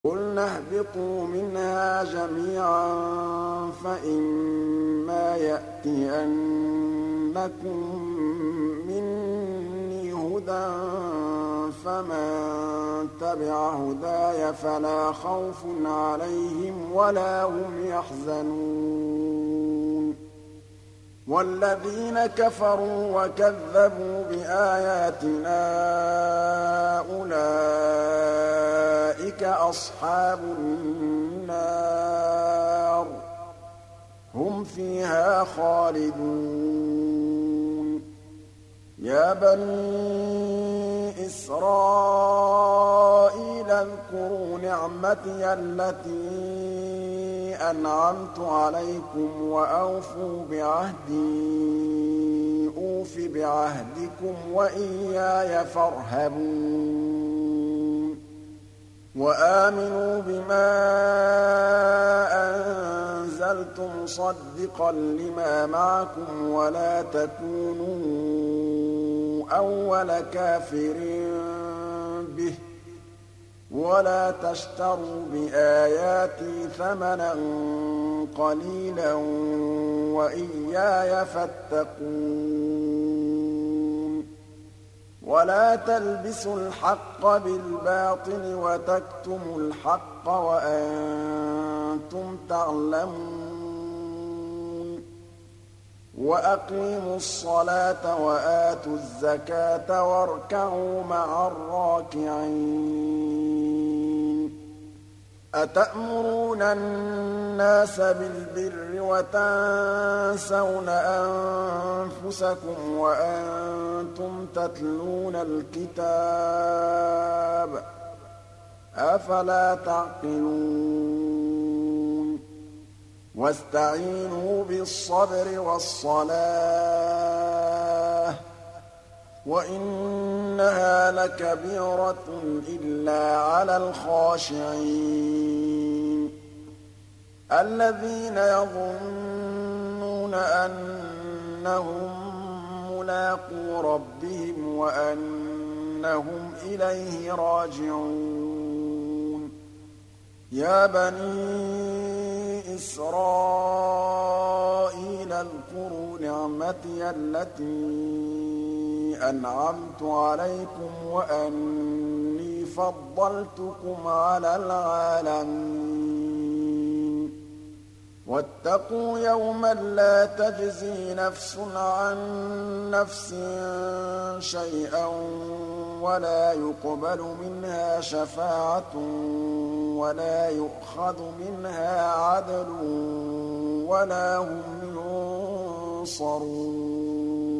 قُلْنَا اهْبِطُوا مِنْهَا جَمِيعًا فَإِمَّا يَأْتِيَنَّكُم مِّنِّي هُدًى فَمَن تَبِعَ هُدَايَ فَلَا خَوْفٌ عَلَيْهِمْ وَلَا هُمْ يَحْزَنُونَ وَالَّذِينَ كَفَرُوا وَكَذَّبُوا بِآيَاتِنَا أُولَٰئِكَ أَصْحَابُ النَّارِ ۖ هُمْ فِيهَا خَالِدُونَ يَا بَنِي إِسْرَائِيلَ اذْكُرُوا نِعْمَتِيَ الَّتِي أَنْعَمْتُ عَلَيْكُمْ وَأَوْفُوا بِعَهْدِي أُوفِ بِعَهْدِكُمْ وَإِيَّايَ فَارْهَبُونِ وَآمِنُوا بِمَا أَنزَلْتُ مُصَدِّقًا لِّمَا مَعَكُمْ وَلَا تَكُونُوا أَوَّلَ كَافِرٍ بِهِ وَلَا تَشْتَرُوا بِآيَاتِي ثَمَنًا قَلِيلًا وَإِيَّايَ فَاتَّقُونِ وَلَا تَلْبِسُوا الْحَقَّ بِالْبَاطِلِ وَتَكْتُمُوا الْحَقَّ وَأَنتُمْ تَعْلَمُونَ وَأَقِيمُوا الصَّلَاةَ وَآتُوا الزَّكَاةَ وَارْكَعُوا مَعَ الرَّاكِعِينَ أَتَأْمُرُونَ النَّاسَ بِالْبِرِّ وَتَنسَوْنَ أَنفُسَكُمْ وَأَنتُمْ تَتْلُونَ الْكِتَابَ ۚ أَفَلَا تَعْقِلُونَ وَاسْتَعِينُوا بِالصَّبْرِ وَالصَّلَاةِ ۚ وَإِنَّهَا لَكَبِيرَةٌ إِلَّا عَلَى الْخَاشِعِينَ الَّذِينَ يَظُنُّونَ أَنَّهُم مُّلَاقُو رَبِّهِمْ وَأَنَّهُمْ إِلَيْهِ رَاجِعُونَ يَا بَنِي إِسْرَائِيلَ اذْكُرُوا نِعْمَتِيَ الَّتِي أَنْعَمْتُ عَلَيْكُمْ وَأَنِّي فَضَّلْتُكُمْ عَلَى الْعَالَمِينَ وَاتَّقُوا يَوْمًا لَّا تَجْزِي نَفْسٌ عَن نَّفْسٍ شَيْئًا وَلَا يُقْبَلُ مِنْهَا شَفَاعَةٌ وَلَا يُؤْخَذُ مِنْهَا عَدْلٌ وَلَا هُمْ يُنصَرُونَ